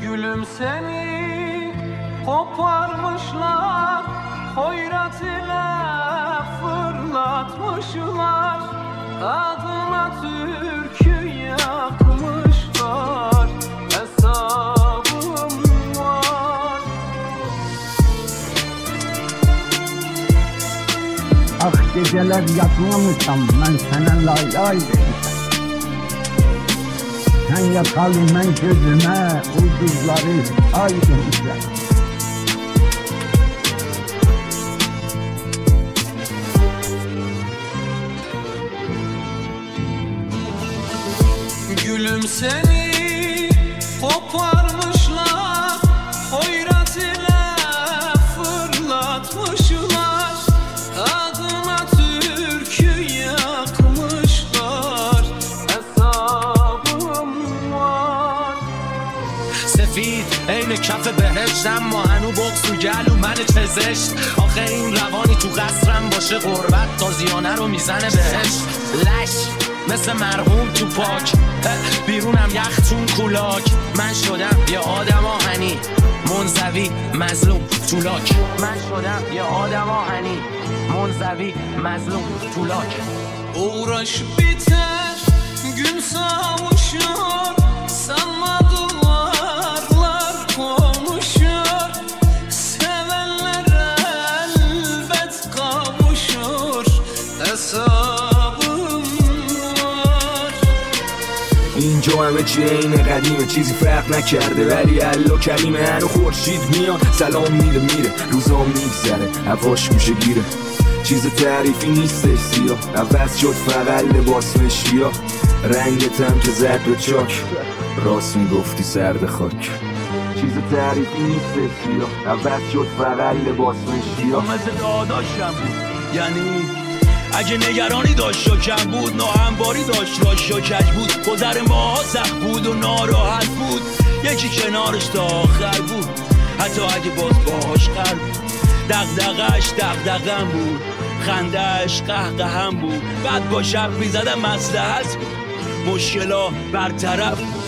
Gülüm seni koparmışlar, hoyrat ile fırlatmışlar, adına türkü yakmışlar, hesabım var. Ah geceler yatmamışam, ben sana lay lay demişim. Sen yakalım ben gözüme, ulduzları ay demişler. Gülüm seni koparmışlar, hoyrat ile fırlatmışlar, adına türkü yakmışlar, hesabım var. سفید عین کف بهشتم ما هنو بغض تو گلو من چزشت آخه این روانی تو قصرم باشه غربت تازیانه رو میزنه بهش لش مثل مرحوم تو پاک بیرونم یختون کولاک من شدم یه آدم آهنی منزوی مظلوم تولاک من شدم یه آدم آهنی منزوی مظلوم تولاک Uğraş biter, gün savuşur, sanma duvarlar konuşur, sevenler elbet kavuşur, hesabım var. اینجا همه چی عین قدیمه، چیزی فرق نکرده ولی الا کریمه. هنو خورشید میاد سلام میده میره، روزا میگذره هواش گوشه گیره، چیز تعریفی نیستش سیاه، عوض شد فقط لباس مشکیا، رنگتم که زد به چاک، راست میگفتی سرد خاک. چیز تعریفی نیستش سیاه، عوض شد فقط لباس مشکیا. مثل داداشم بود، یعنی اگه نگرانی داشت شکم بود، ناهمواری داشت راش و کج بود، گذر ماها سخت بود و ناراحت بود، یکی کنارش تا آخر بود، حتی اگه باز باهاش قرار بود. دغدغش دغدغم بود، خندهش قهقهم بود، بعد با شب میزدم مصلحت بود، مشکلا برطرف بود.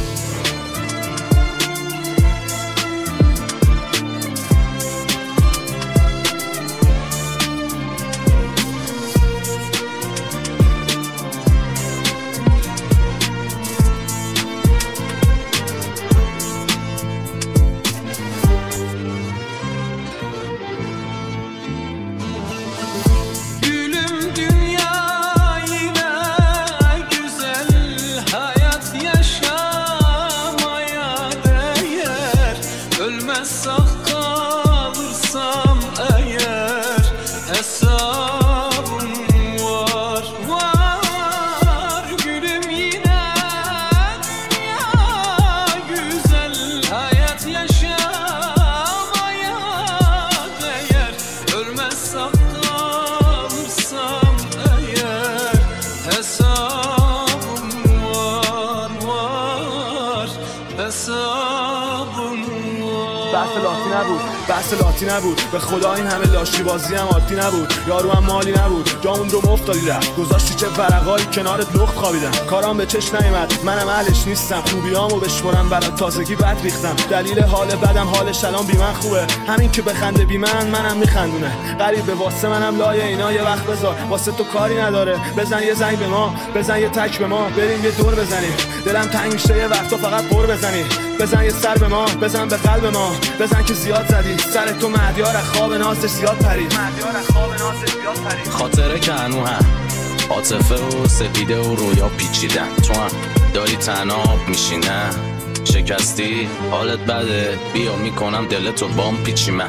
Sağ kalırsam eğer hesabım var, var. Gülüm yine dünya güzel, hayat yaşamaya değer. Ölmez sağ kalırsam eğer hesabım var, var. Hesabım بحث لاتی نبود، بحث لاتی نبود، به خدا این همه لاشی بازی هم عادی نبود، یارو هم مالی نبود، جامون رو مفتادی رفت، گذاشتی چه ورقایی کنارت لخت خوابیدم، کارام به چش نیومد، منم اهلش نیستم، خوبیامو بشمرم برات تازگی بد ریختم، دلیل حال بدم حالش الان بی من خوبه، همین که بخنده بی منم میخندونه، غریبه واسه منم لایه اینا یه وقت بذار، واسه تو کاری نداره، بزن یه زنگ به ما، بزن یه تک به ما، بریم یه دور بزنیم، دلم تنگ میشه یه وقتا فقط پر بزنی، بزن یه سر به ما، بزن به قلب ما، بزن که زیاد زدی سر تو مهدیار خواب نازش زیاد پرید، خاطره که هنو هم عاطفه و سپیده و رویا پیچیدن، تو هم داری تنها میشینه، شکستی حالت بده، بیا میکنم دلتو بام پیچی من.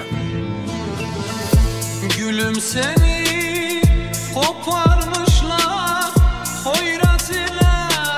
Gülüm seni koparmışlar, hoyrat ile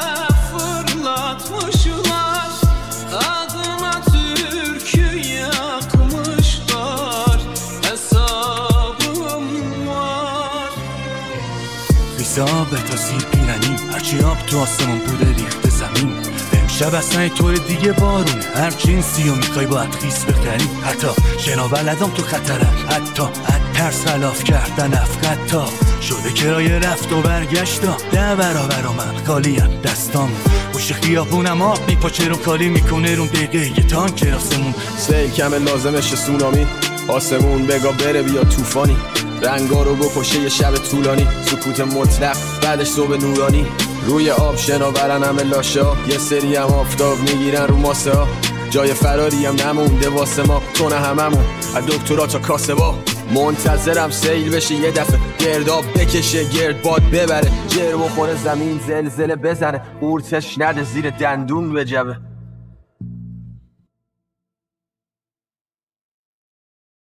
fırlatmışlar, adına türkü yakmışlar, hesabım var. حساب تا سیر پیرنی، هرچی آب تو آسمون بوده ریخته زمین، امشب اصلا طور دیگه بارونه، هرچی این سیو میخوای باید خیس بخری، حتی شنا بلدم تو خطرم، حتی از ترس خلاف کردن افقد تا شده کرایه رفت و برگشتا 10 برابر من خالیم دستام پشت خیابونم آب میپاچه رو کالی میکنه رو دقیقه یه تانک آسمون سیل کمه لازمش سونامی آسمون بگا بره بیا طوفانی رنگا رو بکشه یه شب طولانی سکوت مطلق بعدش صبح نورانی روی آب شناورن همه لاشه ها یه سری هم آفتاب میگیرن رو ماسه ها جای فراری هم نمونده واسه ما تو نه هممون از دکترا تا کاسبا منتظرم سیل بشه یه دفعه گرداب بکشه گرد باد ببره جر بخوره زمین زلزله بزنه قورتش نده زیر دندون به جبه